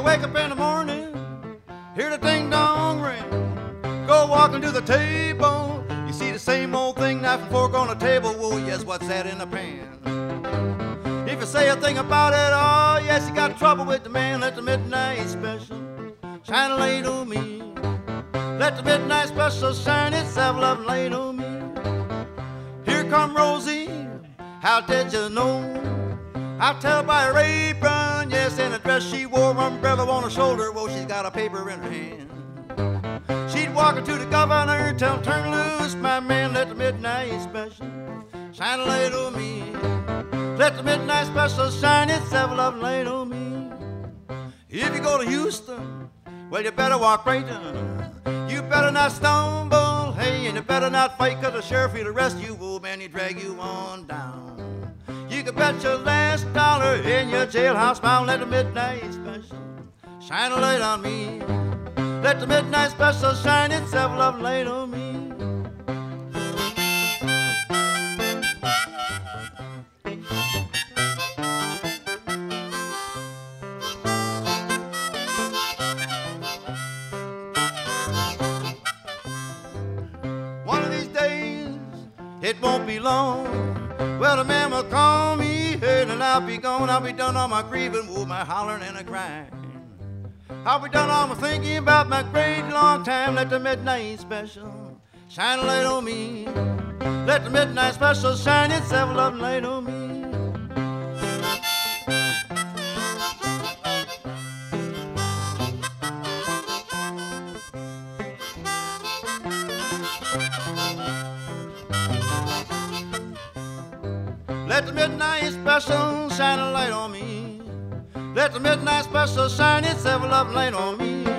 wake up in the morning, hear the ding-dong ring, go walking to the table, you see the same old thing, knife and fork on the table. Well, yes, what's that in the pan? If you say a thing about it, oh, yes, you got trouble with the man. Let the midnight special shine a light on me. Let the midnight special shine itself love light on me. Here come Rosie, how did you know? I'll tell by her apron, yes, and the dress she wore, umbrella on her shoulder. Well, she's got a paper in her hand. She'd walk her to the governor, tell him, turn loose, my man. Let the midnight special shine a light on me. Let the midnight special shine itself love light on me. If you go to Houston, well, you better walk right down. You better not stumble, hey, and you better not fight, 'cause the sheriff will arrest you, oh man, he drag you on down. You can bet your last dollar in your jailhouse bound. Let the midnight special shine a light on me. Let the midnight special shine itself love light on me. One of these days, it won't be long. Well, the man will call me, and I'll be gone. I'll be done all my grieving, oh, my hollering and a crying. I'll be done all my thinking about my great long time. Let the midnight special shine a light on me. Let the midnight special shine itself love light on me. Let the midnight special shine a light on me. Let the midnight special shine itself love light on me.